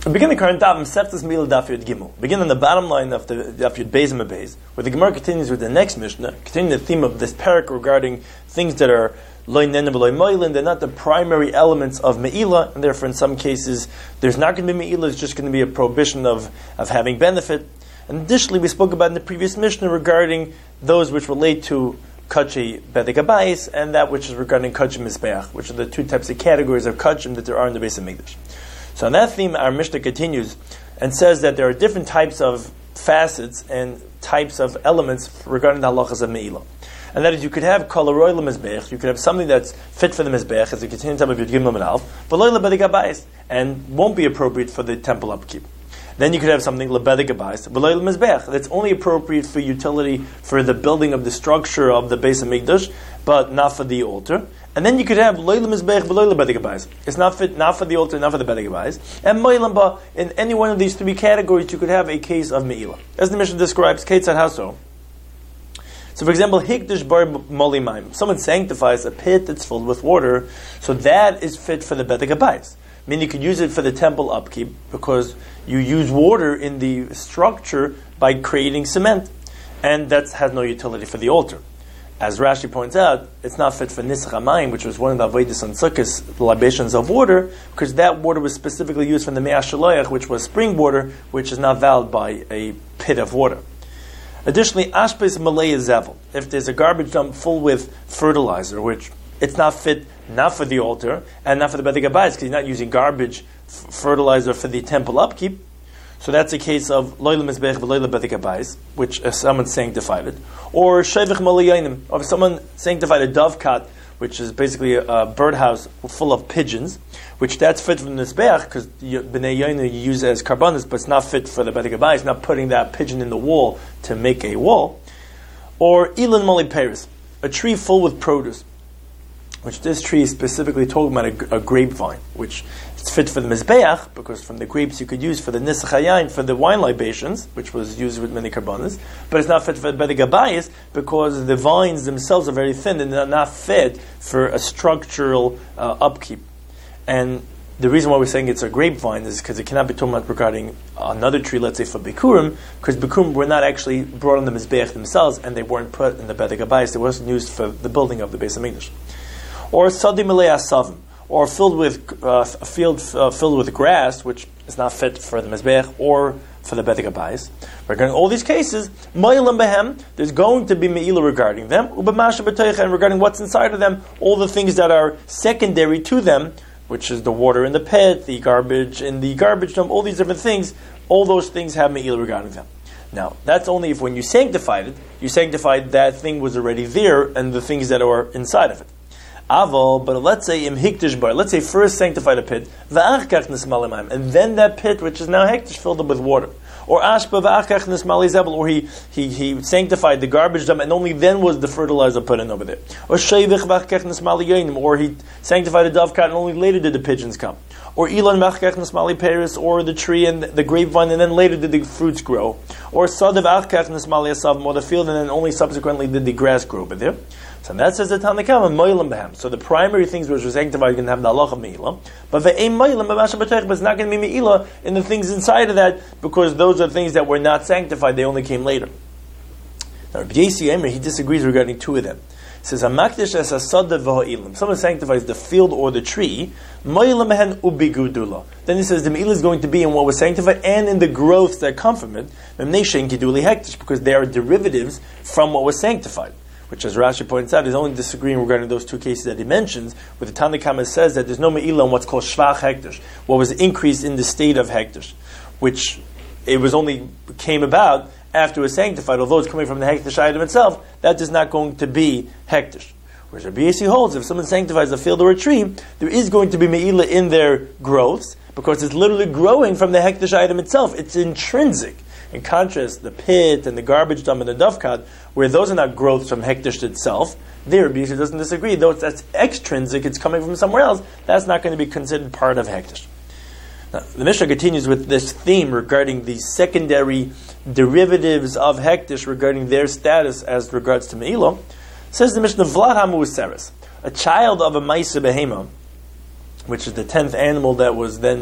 We begin the current daf, Mesechtes Mila Daf Yud Gimel. Begin on the bottom line of the Daf Yud Beis and Beis, where the Gemara continues with the next Mishnah, continuing the theme of this parak regarding things that are loy nenen v'loy moilin. They're not the primary elements of meila, and therefore in some cases there's not going to be meila. It's just going to be a prohibition of having benefit. And additionally, we spoke about in the previous Mishnah regarding those which relate to Kachi Bedek Abayis and that which is regarding Kachi Mizbeach, which are the two types of categories of Kachim that there are in the Beis HaMikdash. So on that theme, our Mishnah continues and says that there are different types of facets and types of elements regarding the halachas of meila. And that is, you could have kol haroy lemizbech, you could have something that's fit for the mizbech, as a continuing type of Yud Gimel and Alf, but lo lebedek habayis, and won't be appropriate for the temple upkeep. Then you could have something lebedek habayis, but lo lemizbech, that's only appropriate for utility for the building of the structure of the Beis HaMikdash, but not for the altar. And then you could have loy lemizbech, but loy lebedek habayis. It's not fit, not for the altar, not for the bedek habayis. And moilam ba, in any one of these three categories, you could have a case of meila. As the Mishnah describes, Ketzad Haso. So, for example, hikdash bar molimayim. Someone sanctifies a pit that's filled with water, so that is fit for the bedek habayis. I mean, you could use it for the temple upkeep because you use water in the structure by creating cement, and that has no utility for the altar. As Rashi points out, it's not fit for nisach hamayim, which was one of the avodas on Sukkos, the libations of water, because that water was specifically used from the Me'ah Shaloyach, which was spring water, which is not valid by a pit of water. Additionally, ashpes malay zevel. If there's a garbage dump full with fertilizer, which it's not fit, not for the altar, and not for the bedek habayis, because you're not using garbage fertilizer for the temple upkeep, so that's a case of loy lemizbech v'loy lebedek habayis, which someone sanctified it. Or shevich malayanim, or if someone sanctified a dovekat, which is basically a birdhouse full of pigeons, which that's fit for the mizbech, because b'nei yainu you use it as karbanis, but it's not fit for the bedek habayis, not putting that pigeon in the wall to make a wall. Or ilan mali peris, a tree full with produce, which this tree is specifically talking about a grapevine, which is fit for the mizbeach, because from the grapes you could use for the nisach hayayin, for the wine libations, which was used with many karbanas, but it's not fit for the bedek habayis, because the vines themselves are very thin and they're not fit for a structural upkeep. And the reason why we're saying it's a grapevine is because it cannot be talking about regarding another tree, let's say for bikurim, because bikurim were not actually brought on the mizbeach themselves, and they weren't put in the bedek habayis, they wasn't used for the building of the Beis HaMikdash. Or sadi milei asavim, or filled with a field filled with grass, which is not fit for the mizbeach or for the bedek habayis. Regarding all these cases, moilam behem, there's going to be meila regarding them, ubemasha b'teicha, and regarding what's inside of them, all the things that are secondary to them, which is the water in the pit, the garbage in the garbage dump, all these different things, all those things have meila regarding them. Now, that's only if when you sanctified it, you sanctified that thing was already there and the things that are inside of it. Aval, but let's say im hikdash bar, let's say first sanctified a pit, v'achkach nismal imayim, and then that pit which is now hektish filled up with water. Or ashpa v'achkach nismal zebel, or he sanctified the garbage dump and only then was the fertilizer put in over there. Or shevich v'achkach nismal yonim, or he sanctified the dovekat and only later did the pigeons come. Or ilan v'achkach nismal peris, or the tree and the grapevine and then later did the fruits grow. Or sadav achkach nismal yasavim, or the field and then only subsequently did the grass grow over there. So that says the Tanakama, moilam behem. So the primary things which are sanctified, you're going to have the halach of meila. But ve'ein moilam b'masha b'tech, but it's not going to be meila in the things inside of that, because those are things that were not sanctified, they only came later. Now Rabbi Yossi Eimer, he disagrees regarding two of them. He says, hamakdish es hasada v'ha'ilim. Someone sanctifies the field or the tree, moilam behen ubigudula. Then he says the meila is going to be in what was sanctified and in the growths that come from it, because they are derivatives from what was sanctified. Which, as Rashi points out, is only disagreeing regarding those two cases that he mentions, where the Tanakama says that there's no me'ilah on what's called shvach hekdesh, what was increased in the state of hekdesh, which it was only came about after it was sanctified, although it's coming from the hekdesh item itself, that is not going to be hekdesh. Whereas Rabbi Yossi holds, if someone sanctifies a field or a tree, there is going to be me'ilah in their growths, because it's literally growing from the hekdesh item itself. It's intrinsic. In contrast, the pit and the garbage dump and the dovekat, where those are not growths from hekdesh itself, there Rabbi Yossi doesn't disagree. Though that's extrinsic, it's coming from somewhere else, that's not going to be considered part of hekdesh. Now, the Mishnah continues with this theme regarding the secondary derivatives of hekdesh, regarding their status as regards to me'ilah. Says the Mishnah, Vlad hamu seres, a child of a ma'aseh behema, which is the 10th animal that was then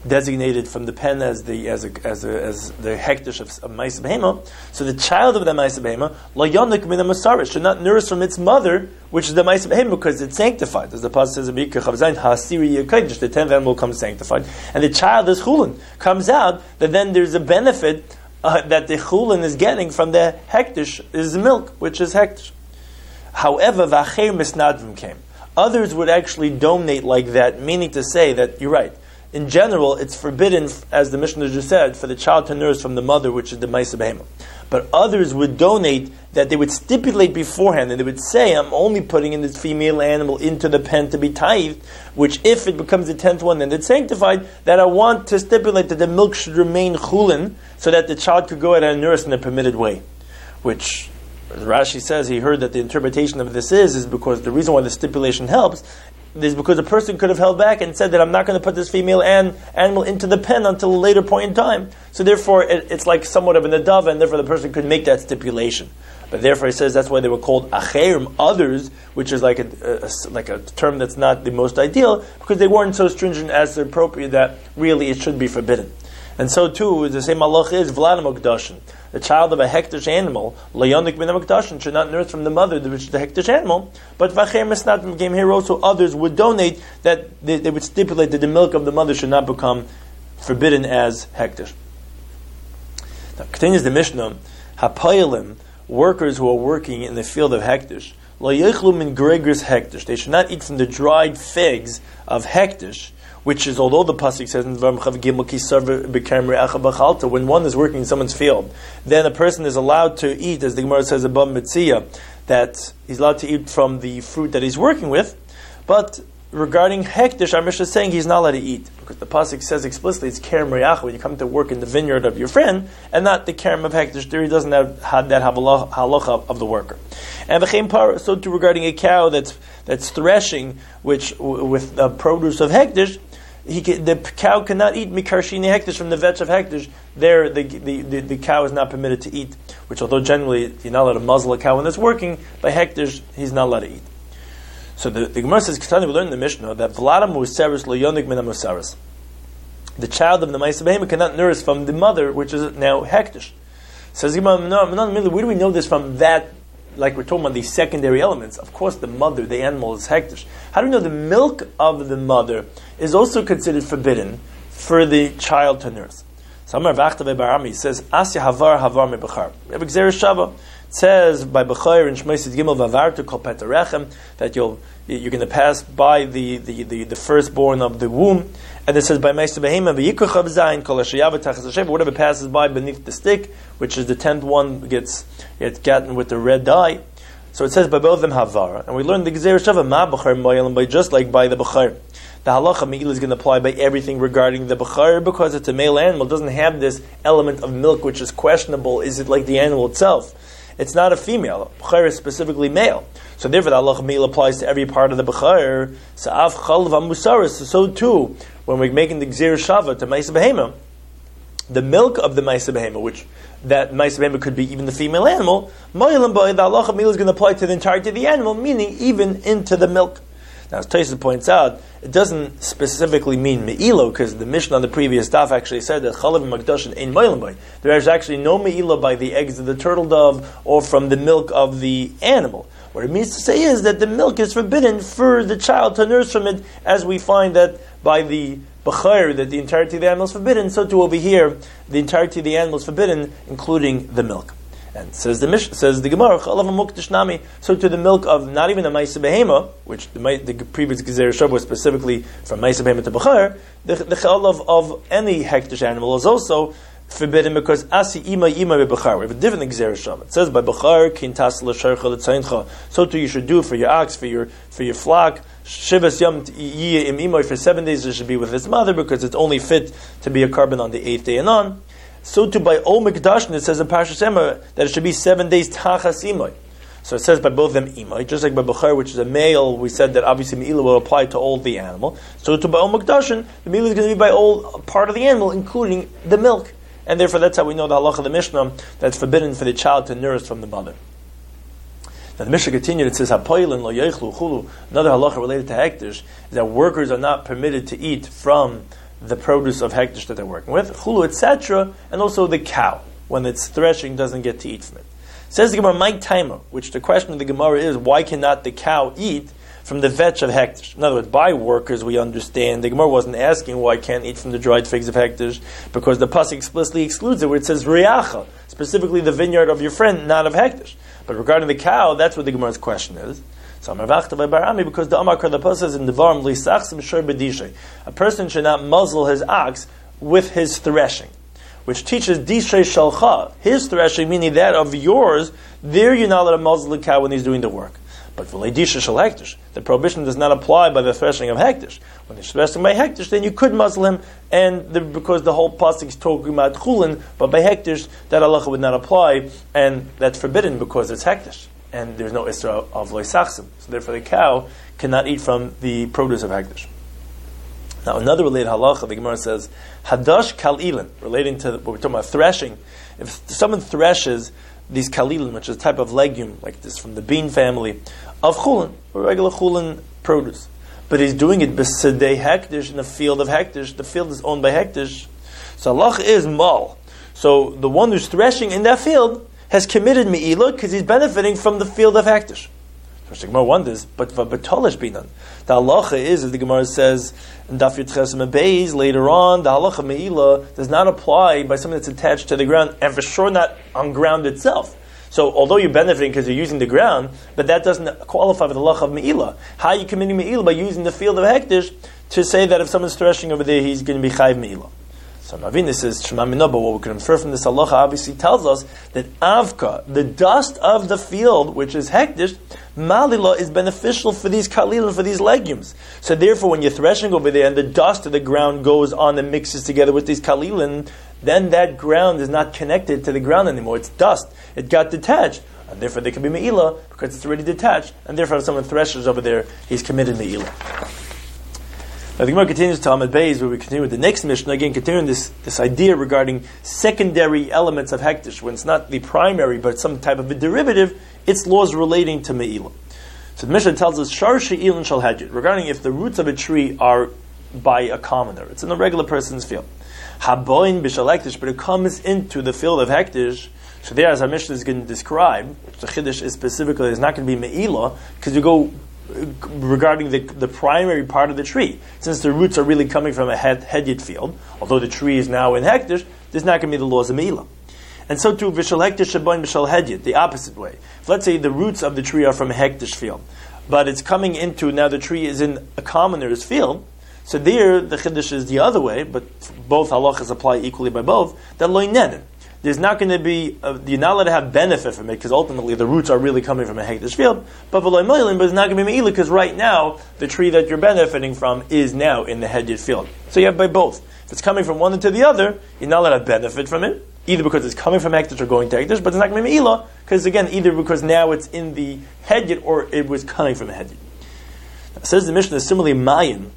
designated from the pen as the hektish of Ma'aseh Behema. So the child of the Ma'aseh Behema lo yonik min ha'masaris should not nurse from its mother, which is the Ma'aseh Behema, because it's sanctified. As the pasuk says in Mikra Chav Zayin, Ha'asiri Yekaydish, the 10th animal comes sanctified, and the child is chulin. Comes out that then there's a benefit that the chulin is getting from the hektish is milk, which is hektish. However, v'acher misnadvim came. Others would actually donate like that, meaning to say that you're right. In general, it's forbidden, as the Mishnah just said, for the child to nurse from the mother, which is the Ma'aseh Behema. But others would donate that they would stipulate beforehand, and they would say, I'm only putting in this female animal into the pen to be tithed, which if it becomes the 10th one, then it's sanctified, that I want to stipulate that the milk should remain chulin, so that the child could go out and nurse in a permitted way. Which, as Rashi says, he heard that the interpretation of this is because the reason why the stipulation helps is because a person could have held back and said that I'm not going to put this female animal into the pen until a later point in time. So therefore, it's like somewhat of an adava, and therefore the person could make that stipulation. But therefore, he says that's why they were called acherim, others, which is like a term that's not the most ideal, because they weren't so stringent as appropriate that really it should be forbidden. And so too, the same halach is Vladim Mokdashin. The child of a hektish animal, Layonik bin Mokdashin, should not nurse from the mother, which is the hektish animal. But Vacher Mesnat came here also, others would donate that they would stipulate that the milk of the mother should not become forbidden as hektish. Now, continues the Mishnah, Hapayalim, workers who are working in the field of hektish, Layichlu min Gregris hektish, they should not eat from the dried figs of hektish, which is, although the pasuk says in Dvarim Chav Gimel Kisar B'Kerem Re'acha B'Chalta, when one is working in someone's field, then a person is allowed to eat, as the Gemara says above Mitzia, that he's allowed to eat from the fruit that he's working with. But regarding hektish, our Mishnah is saying he's not allowed to eat, because the pasuk says explicitly it's Kerem Re'acha, when you come to work in the vineyard of your friend, and not the Kerem of hektish. There he doesn't have that halacha of the worker. And so too regarding a cow that's threshing, which with the produce of hektish, the cow cannot eat mikarshini hektish from the vetch of hektish. There, the cow is not permitted to eat. Which, although generally you're not allowed to muzzle a cow when it's working, by hektish he's not allowed to eat. So the Gemara says, we learn in the Mishnah that V'ladam musaris lo yonik min musaris. The child of the Ma'aseh Behema cannot nurse from the mother, which is now hektish. Says Gemara, where do we know this from? That, like we're talking about these secondary elements. Of course, the mother, the animal, is hektish. How do we know the milk of the mother is also considered forbidden for the child to nurse? Samar Vachtav Barami says, Asya havar me bechar. We have Gzeres Shava. It says by Bechar in Shmeisid Gimel Vavar to Kol Petarechem that you're going to pass by the firstborn of the womb. And it says by Ma'aseh Behema v'yikach Zayin Kol Hashayav Tachas Hashem, whatever passes by beneath the stick, which is the 10th one gets gotten with the red dye. So it says by both of them Havar, and we learned the Gzeres Shava Ma Bechar Moyelim by just like by the Bechar. The halacha me'ila is going to apply by everything regarding the bechar, because it's a male animal. It doesn't have this element of milk, which is questionable. Is it like the animal itself? It's not a female. Bechar is specifically male. So therefore the halacha me'ila applies to every part of the bechar. Sa'af chalav musaris. So too, when we're making the Gzeres Shava to Ma'aseh Behema, the milk of the Ma'aseh Behema, which that Ma'aseh Behema could be even the female animal, mo'ilim by the halacha me'ila is going to apply to the entirety of the animal, meaning even into the milk. Now, as Tosfos points out, it doesn't specifically mean me'ilo, because the Mishnah on the previous daf actually said that chalav makdashin ein mo'ilim by. There is actually no me'ilo by the eggs of the turtle dove or from the milk of the animal. What it means to say is that the milk is forbidden for the child to nurse from it, as we find that by the bechar, that the entirety of the animal is forbidden, so too over here, the entirety of the animal is forbidden, including the milk. And says the Gemara, chalav mukdash nami. So to the milk of not even a Ma'aseh Behema, which the previous Gzeres Shava was specifically from Ma'aseh Behema to Bechar, the chalav of any hektish animal is also forbidden, because asi ima bechar. We have a different Gzeres Shava. It says by Bechar kintas l'sharcha l'tzayncha. So too you should do for your ox, for your flock. Shivas yom yiyeh im imoy, for 7 days it should be with his mother, because it's only fit to be a carbon on the 8th day and on. So too by Ol Mikdashin, it says in Parshas Emor that it should be 7 days tachas imoy. So it says by both of them imoy, just like by Bechar, which is a male, we said that obviously me'ila will apply to all the animal. So too by Ol Mikdashin, the me'ila is going to be by all part of the animal, including the milk. And therefore that's how we know the halacha of the Mishnah, that's forbidden for the child to nurse from the mother. Now the Mishnah continued, it says, Hapoilin lo yeichlu chulu. Another halacha related to hektish is that workers are not permitted to eat from the produce of hektish that they're working with, chulu, etc., and also the cow, when it's threshing, doesn't get to eat from it. Says the Gemara, my timer, which the question of the Gemara is, why cannot the cow eat from the vetch of hektish? In other words, by workers, we understand. The Gemara wasn't asking why I can't eat from the dried figs of hektish, because the pasuk explicitly excludes it, where it says riacha, specifically the vineyard of your friend, not of hektish. But regarding the cow, that's what the Gemara's question is. So because the Amakar, the pasuk says in the Devarim, lisachsim shor b'dishay, a person should not muzzle his ox with his threshing, which teaches dishay shalcha, his threshing, meaning that of yours. There you're not allowed to muzzle the cow when he's doing the work. But for dishay shal hektish, the prohibition does not apply by the threshing of hektish. When he's threshing by hektish, then you could muzzle him, and because the whole pasuk is talking about chulin, but by hektish that halacha would not apply, and that's forbidden because it's hektish, and there's no isra of loisachsim. So therefore, the cow cannot eat from the produce of hektish. Now, another related halacha, the Gemara says, hadash kalilin, relating to what we're talking about, threshing. If someone threshes these kalilin, which is a type of legume, like this from the bean family, of chulin, or regular chulin produce, but he's doing it b'sedei hektish, in the field of hektish, the field is owned by hektish, so halacha is mal. So the one who's threshing in that field has committed me'ilah because he's benefiting from the field of hektish. The Gemara wonders, but v'batolish binan. The halacha is, as the Gemara says in Daf Yud Ches Beis later on, the halacha me'ilah does not apply by something that's attached to the ground, and for sure not on ground itself. So, although you're benefiting because you're using the ground, but that doesn't qualify for the halacha of me'ilah. How are you committing me'ilah? By using the field of hektish to say that if someone's threshing over there, he's going to be chayiv me'ilah. So Navina says, Shema Minah, but what we can infer from this halacha obviously tells us that avka, the dust of the field, which is hektish, malila, is beneficial for these kalil, for these legumes. So therefore, when you're threshing over there and the dust of the ground goes on and mixes together with these kalilin, then that ground is not connected to the ground anymore. It's dust. It got detached. And therefore, there can be me'ilah because it's already detached. And therefore, if someone threshes over there, he's committed me'ilah. Now the Gemara continues to Amud Beis, where we continue with the next Mishnah, again continuing this idea regarding secondary elements of hektish, when it's not the primary, but some type of a derivative, it's laws relating to me'ilah. So the Mishnah tells us, Shar she'ilin shal hedjit, regarding if the roots of a tree are by a commoner, it's in a regular person's field. Haboin b'shal hektish, but it comes into the field of hektish, so there, as our Mishnah is going to describe, the chiddush is specifically, is not going to be me'ilah, because you go regarding the primary part of the tree. Since the roots are really coming from a hedyot field, although the tree is now in hektish, there's not going to be the laws of me'ilah. And so too, v'shal hektish shaboin v'shal hedyot, the opposite way. If let's say the roots of the tree are from a hektish field, but it's coming into, now the tree is in a commoner's field, so there the chiddush is the other way, but both halachas apply equally by both, that lo inenin. There's not going to be, you're not allowed to have benefit from it, because ultimately the roots are really coming from a hektish field, but it's not going to be me'ilah, because right now, the tree that you're benefiting from is now in the hedyot field. So you have by both. If it's coming from one to the other, you're not allowed to benefit from it, either because it's coming from hektish or going to hektish, but it's not going to be me'ilah, because again, either because now it's in the hedyot, or it was coming from a hedyot. It says the Mishnah, similarly, Mayin,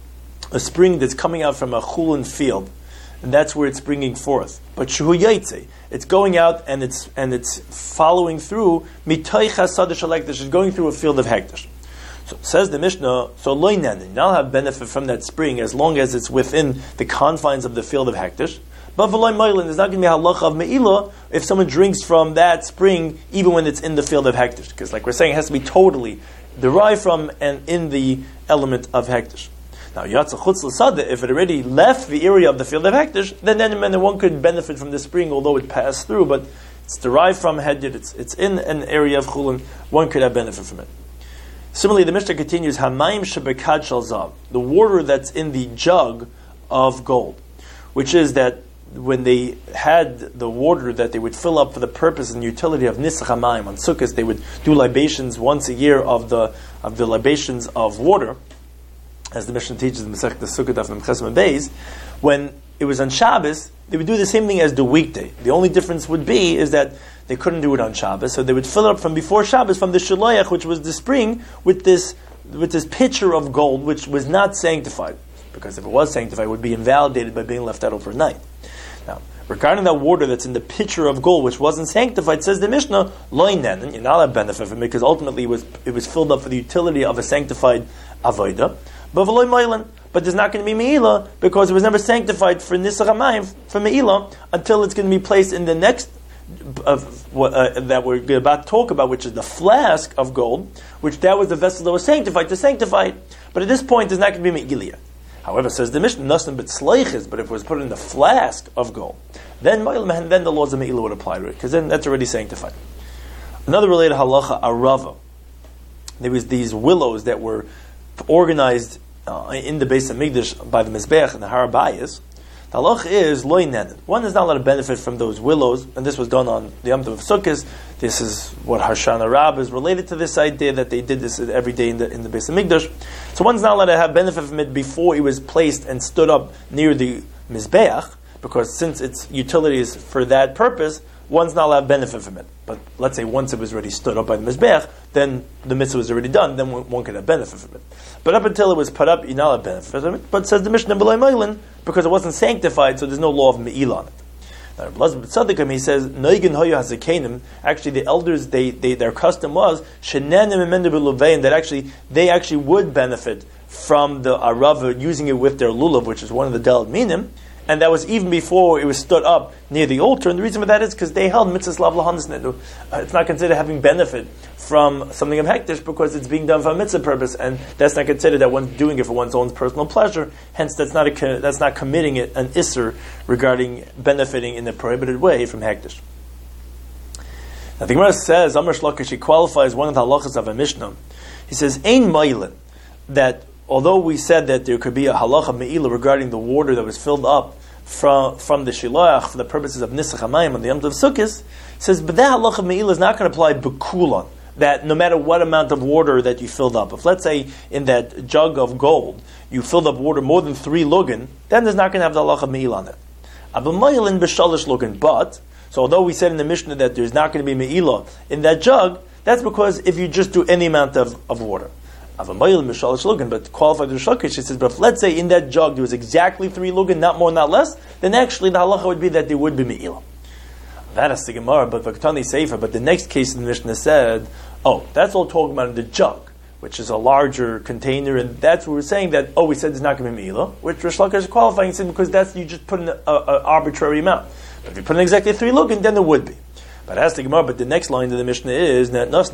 a spring that's coming out from a chulin field, and that's where it's bringing forth. But shehu yaitze, it's going out and it's following through mitay chasad shel hektish, is going through a field of hektish. So says the Mishnah, so lo inanin, you'll have benefit from that spring as long as it's within the confines of the field of hektish. But v'loy moilin, there's not going to be halacha of me'ilah if someone drinks from that spring even when it's in the field of hektish, because like we're saying, it has to be totally derived from and in the element of hektish. Now, Yatsa Chutz L'Sadeh, if it already left the area of the field of hektish, then one could benefit from the spring, although it passed through, but it's derived from hedyot, it's in an area of chulin, one could have benefit from it. Similarly, the Mishnah continues, Hamayim Shebekad Shal Zav, the water that's in the jug of gold, which is that when they had the water that they would fill up for the purpose and utility of Nisach HaMayim, on Sukkot, they would do libations once a year of the libations of water, as the Mishnah teaches in Masechet Sukkot Daf Mem Ches Beis, when it was on Shabbos, they would do the same thing as the weekday. The only difference would be is that they couldn't do it on Shabbos, so they would fill it up from before Shabbos, from the Shaloyach, which was the spring, with this pitcher of gold, which was not sanctified, because if it was sanctified, it would be invalidated by being left out overnight. Now, regarding that water that's in the pitcher of gold, which wasn't sanctified, says the Mishnah, lo inanin, you're not allowed to benefit from it, because ultimately it was filled up for the utility of a sanctified avodah. But but there's not going to be Me'ilah because it was never sanctified for Nisach HaMayim, for Me'ilah, until it's going to be placed in the next that we're about to talk about, which is the flask of gold, which that was the vessel that was sanctified to sanctify it. But at this point, there's not going to be Me'ilah. However, says the Mishnah, nothing but sleiches, but if it was put in the flask of gold, then the laws of Me'ilah would apply to it, because then that's already sanctified. Another related halacha, arava. There was these willows that were organized in the Beis Hamikdash by the Mizbeach and the Har Bayis. The halacha is loy nenen. One is not allowed to benefit from those willows, and this was done on the Yom Tov of Sukkot. This is what Hashanah Rab is related to this idea that they did this every day in the Beis Hamikdash. So one's not allowed to have benefit from it before it was placed and stood up near the Mizbeach, because since its utility is for that purpose, one's not allowed to benefit from it. But let's say once it was already stood up by the Mizbeach, then the mitzvah was already done, then one could have benefit from it. But up until it was put up, you're not allowed to benefit from it. But says the Mishnah B'lai Moilin, because it wasn't sanctified, so there's no law of Me'ilah on it. Now, Rabbi Tzadikim, he says, Noigin Hoya Hazakenim, actually the elders, their custom was, Shenenim Emenda B'Luvein, that they actually would benefit from the Arava using it with their lulav, which is one of the Delad Minim, and that was even before it was stood up near the altar. And the reason for that is because they held mitzvahs lav lahanis nedu. It's not considered having benefit from something of hektish because it's being done for a mitzvah purpose, and that's not considered that one's doing it for one's own personal pleasure. Hence, that's not committing it an isser regarding benefiting in a prohibited way from hektish. Now the Gemara says Amar Shlakish, he qualifies one of the halachas of a Mishnah. He says ein mailin, that although we said that there could be a halacha me'ilah regarding the water that was filled up from the shilach for the purposes of Nisach HaMayim on the Yom Tov Sukkos, says, but that halacha me'ilah is not going to apply b'kulan, that no matter what amount of water that you filled up, if let's say in that jug of gold you filled up water more than 3 lugin, then there's not going to have the halacha me'ilah on it. Abamayilin b'shalish lugin, but, so although we said in the Mishnah that there's not going to be me'ilah in that jug, that's because if you just do any amount of water. But qualified to Shlakish, it says, but if let's say in that jug there was exactly 3 lugin, not more, not less, then actually the halacha would be that there would be me'ilah. That is the Gemara, but Vaktani Sefer. But the next case in the Mishnah said, oh, that's all talking about in the jug, which is a larger container, and that's what we're saying that, oh, we said there's not going to be me'ilah, which Rish Lakish is qualifying, saying because that's, you just put in an arbitrary amount. But if you put in exactly 3 lugin, then there would be. But as the Gemara, but the next line of the Mishnah is that but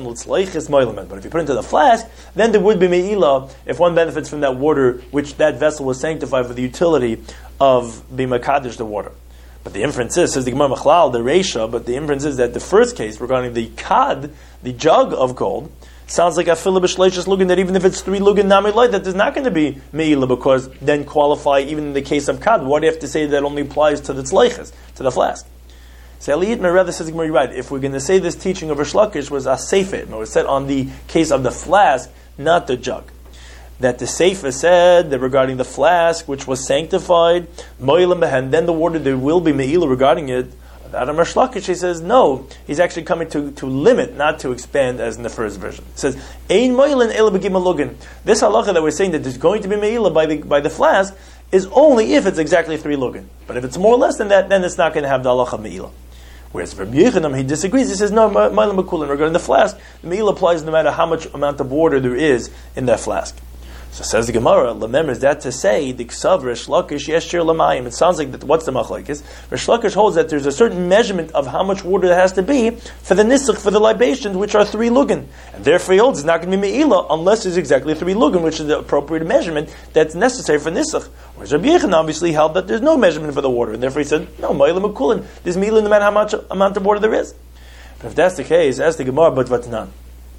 if you put it into the flask, then there would be me'ilah if one benefits from that water, which that vessel was sanctified for the utility of being makadish the water. But the inference is, says the Gemara Machlal, the Reisha, but the inference is that the first case regarding the kad, the jug of gold, sounds like a philib shleishas lugin, that even if it's 3 lugin nami that there's not going to be me'ilah, because then qualify even in the case of kad. Why do you have to say that only applies to the tzleiches, to the flask? So Eliyit Mereva says, you're right, if we're going to say this teaching of Rish Lakish was a seifet, and it was said on the case of the flask, not the jug. That the seifet said that regarding the flask, which was sanctified, and then the water, there will be me'ilah regarding it. That of Rish Lakish, he says, no, he's actually coming to limit, not to expand as in the first version. He says, Ein moilin ela b'gimel lugin. This halacha that we're saying that there's going to be me'ilah by the flask is only if it's exactly 3 lugin. But if it's more or less than that, then it's not going to have the halacha me'ilah. Whereas Rabbi Yechanan, he disagrees. He says, no, Mailam Makulin, regarding the flask, the me'ilah applies no matter how much amount of water there is in that flask. So says the Gemara, Lamem, is that to say, the Ksav Rish Lakish Yeshir Lamayim. It sounds like that, what's the machlokes? Rish Lakish holds that there's a certain measurement of how much water there has to be for the nisach, for the libations, which are 3 lugin. And therefore he holds it's not going to be me'ilah unless there's exactly 3 lugin, which is the appropriate measurement that's necessary for nisach. Whereas Rabbi Yechanan obviously held that there's no measurement for the water, and therefore he said, no, Mailam Makulin, there's me'ilah no matter how much amount of water there is. But if that's the case, ask the Gemara, but Vatnan.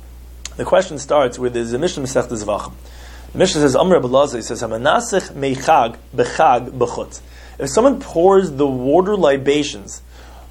The question starts with the Mishnah Masechta Zvachim. The Mishnah says, Amr Abelazar, he says, Hamanasich meichag bechag bechutz. If someone pours the water libations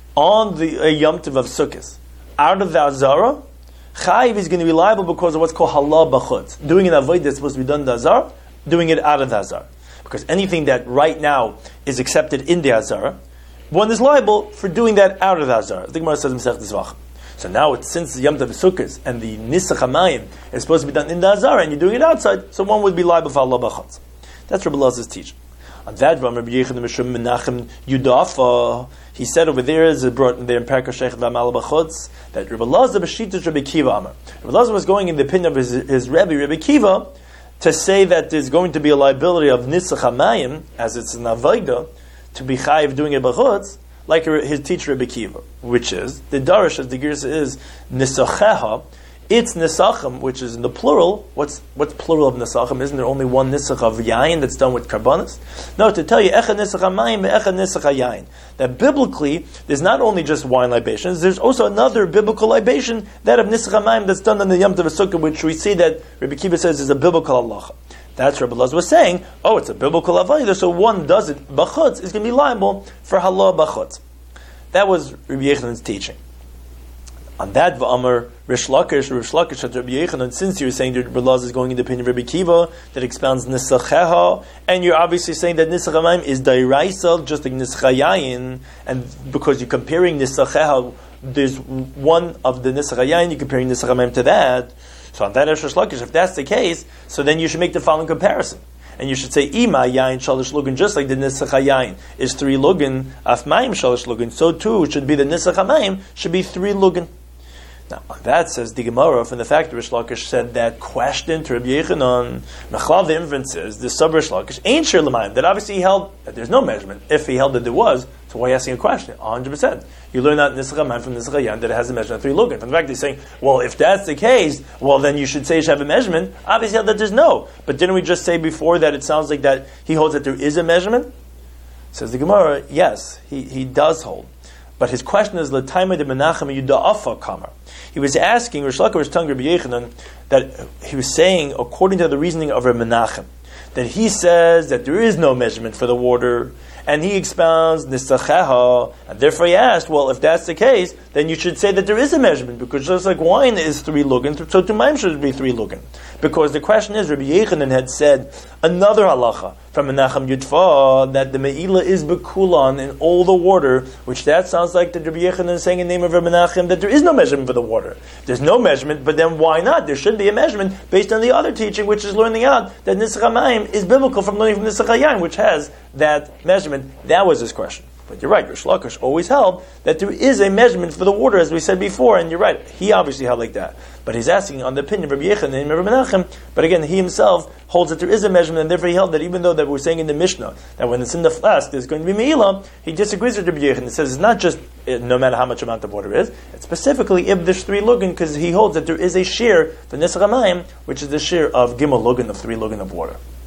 on the Yom Tov of Sukkot out of the Azara, Chayiv is going to be liable because of what's called Halah b'chutz. Doing an avoid that's supposed to be done in the Azara, doing it out of the Azara. Because anything that right now is accepted in the Azara, one is liable for doing that out of the Azara. The Gemara says, Masechta Zvachim. So now, since the Yom Tov Sukkos and the Nisach HaMayim is supposed to be done in the Azara and you're doing it outside, so one would be liable for Allah b'chutz. That's Rabbi Elazar's teaching. On that, Rabbi Yechanan Mishum Menachem Yudafa, he said over there, as it brought in there in Perek HaSheichet V'Amal b'chutz, that Rabbi Elazar b'shitas Rabbi Kiva Amar. Rabbi Elazar was going in the opinion of his Rebbe, Rabbi Kiva, to say that there's going to be a liability of Nisach HaMayim, as it's an Avodah, to be chayiv doing it b'chutz, like his teacher Rebbe Kiva, which is, the Darish, as the Girsa is, Nisacheha, it's Nisachim, which is in the plural. What's plural of Nisachim? Isn't there only one Nisach of Yain that's done with Karbanis? No, to tell you, Echa Nisach HaMayim, Echa Nisach HaYain. That biblically, there's not only just wine libations, there's also another biblical libation, that of Nisach HaMayim that's done on the Yom Tov Sukkah, which we see that Rebbe Kiva says is a biblical halacha. That's what Rebbe Elazar was saying. Oh, it's a biblical avodah, so one does it b'chutz is going to be liable for halah b'chutz. That was Rabbi Yechanan's teaching. On that, v'amar Rish Lakish at Rabbi Yechanan, since you're saying that Rebbe Elazar is going in the opinion of Rebbe Kiva, that expounds Nisacheha, and you're obviously saying that Nisach HaMayim is Dairaisa, just like Nisach HaYayin, and because you're comparing Nisacheha, there's one of the Nisach HaYayin, you're comparing Nisach HaMayim to that. So on that Rish Lakish, if that's the case, so then you should make the following comparison. And you should say, Ima yayin shalish lugan, just like the Nisach HaYayin is 3 lugan, af mayim shalish lugan, so too it should be the Nisach HaMayim should be 3 lugan. Now, on that says the Gemara, from the fact that Rish Lakish said that question to Rabbi Yechanan, Mechlav, the inference is, the sub Rish Lakish ain't shir l'mayim, that obviously he held that there's no measurement. If he held that there was, so why are you asking a question? 100%. You learn that Nisach HaMayim from Nisach HaYayin that it has a measurement of 3 lugan. In fact, he's saying, well, if that's the case, well, then you should say you should have a measurement. Obviously, held that there's no. But didn't we just say before that it sounds like that he holds that there is a measurement? Says the Gemara, yes, he does hold. But his question is, L'taima de Menachem Yuda'afa Kamar. He was asking, Rish Lakish was telling Rabbi Yechanan, that he was saying, according to the reasoning of Rabbi Menachem, that he says that there is no measurement for the water, and he expounds Nisacheha, and therefore he asked, well, if that's the case, then you should say that there is a measurement, because just like wine is 3 lugan, so to Mayim should be 3 lugan. Because the question is, Rabbi Yechanan had said another halacha from Menachem Yudfa, that the Me'ilah is Bekulan in all the water, which that sounds like that Rabbi Yechanan is saying in the name of Rabbi Menachem that there is no measurement for the water. There's no measurement, but then why not? There should be a measurement based on the other teaching, which is learning out that Nisach HaMayim is biblical from learning from Nisach HaYayin, which has that measurement. That was his question. But you're right, Rish Lakish always held that there is a measurement for the water, as we said before, and you're right, he obviously held like that. But he's asking on the opinion of Rabbi Yechanan and Rabbi Menachem, but again, he himself holds that there is a measurement, and therefore he held that even though that we're saying in the Mishnah, that when it's in the flask, there's going to be Me'ilah, he disagrees with Rabbi Yechanan. He says it's not just no matter how much amount of water is, it's specifically if there's 3 lugan, because he holds that there is a shear for Nisach HaMayim, which is the shear of Gimel lugan, of 3 lugan of water.